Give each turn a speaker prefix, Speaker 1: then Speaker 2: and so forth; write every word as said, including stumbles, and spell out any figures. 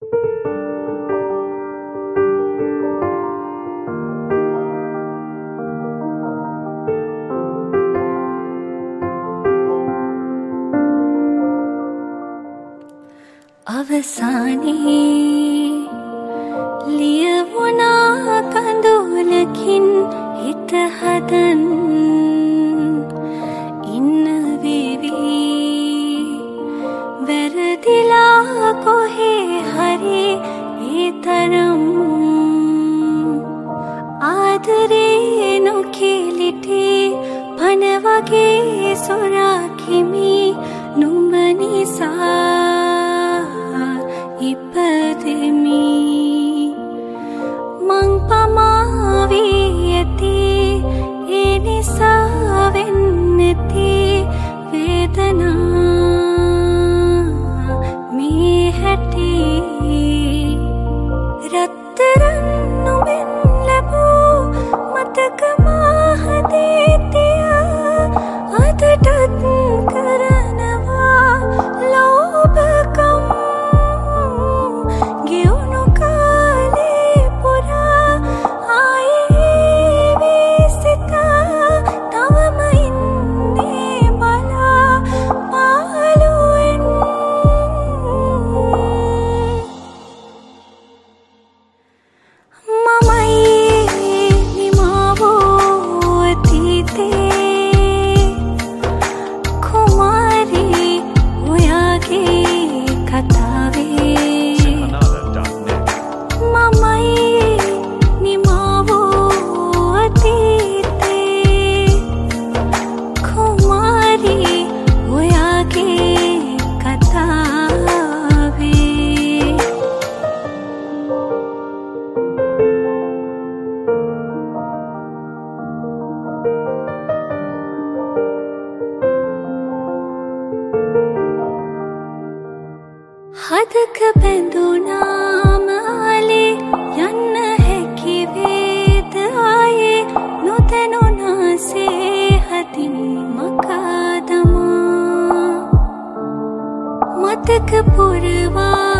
Speaker 1: අවසානයේ ලියවුණා කඳුලකින් හිත හදන් ඉන්න වේවි වැරදිලා කොහේ හරි ඒ තරම් ආදරේ නොකිලිටි පන වගේ සොරාකිමි නුඹ නිසා ඉපදෙමි මං පමාවී ඇති ඒ නිසා වෙන්නැති වේදනා මේ හැටි රත්තරන් නුඹෙන් ලැබූ මතක මාහදේ තිය අදටත් කරනවා ලෝභකම් හදක බැඳුනාම ආලේ යන්න හැකි වේද ආයේ නොදැනුනාසේ හදින් මකා දමා මතක පුරවා